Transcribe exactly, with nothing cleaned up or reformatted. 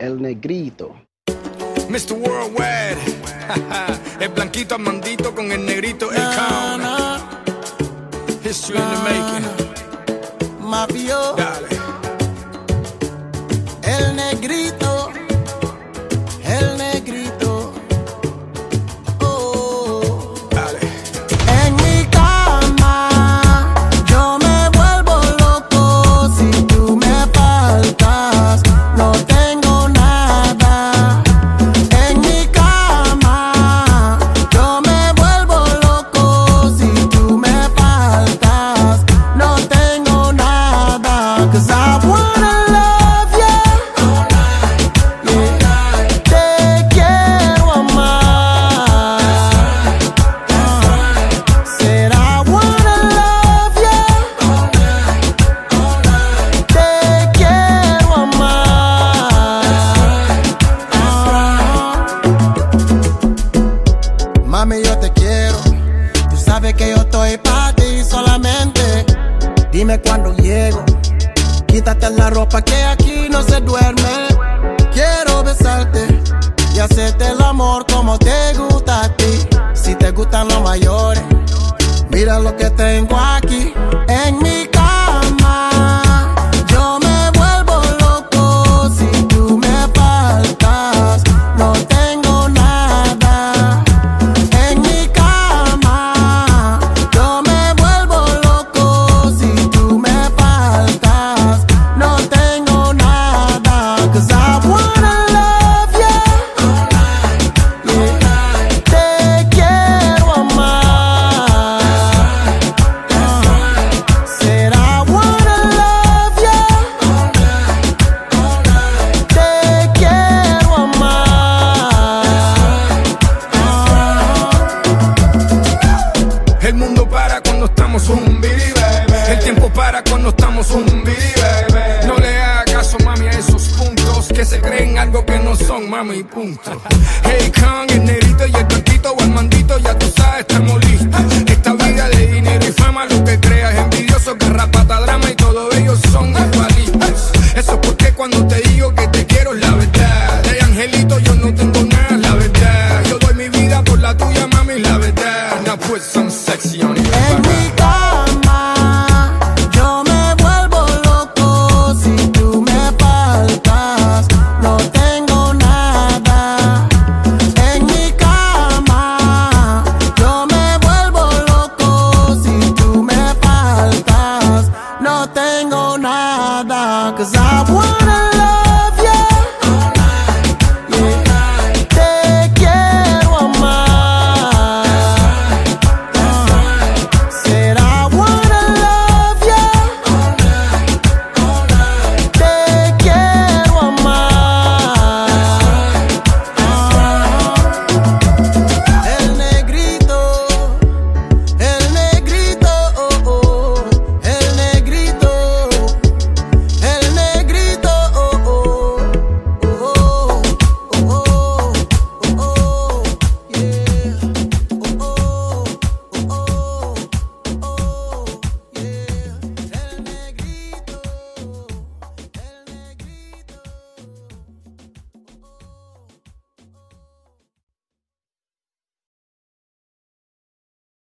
El Negrito. mister Worldwide, el blanquito Armandito con el negrito el Count. History in the making. Mafio. Dale. El Negrito. El Negrito. Oh. Dale. En mi cama yo me vuelvo loco si tú me faltas. No tengo nada. En mi cama yo me vuelvo loco si tú me faltas. No tengo nada. 'Cause I wanna love you. Yeah. Te quiero amar. Said I wanna love you. Te quiero amar. Mami, yo te quiero. Tú sabes que yo estoy para ti solamente. Dime cuándo llego. Quítate la ropa que aquí no se duerme. Quiero besarte y hacerte el amor como te gusta a ti. Si te gustan los mayores, mira lo que tengo aquí. En mi cama yo me vuelvo loco si tú me faltas. No tengo nada. En mi cama yo me vuelvo loco si tú me faltas. No tengo nada. 'Cause I wanna love you. Yeah. Te quiero amar. Said I wanna love you. Te quiero amar. El mundo para cuando estamos un baby. El tiempo para cuando estamos un baby. No le hagas caso, mami, a esos puntos que se creen algo que no son, mami, punto. Hey, Kong, el negrito y el blanquito o Armandito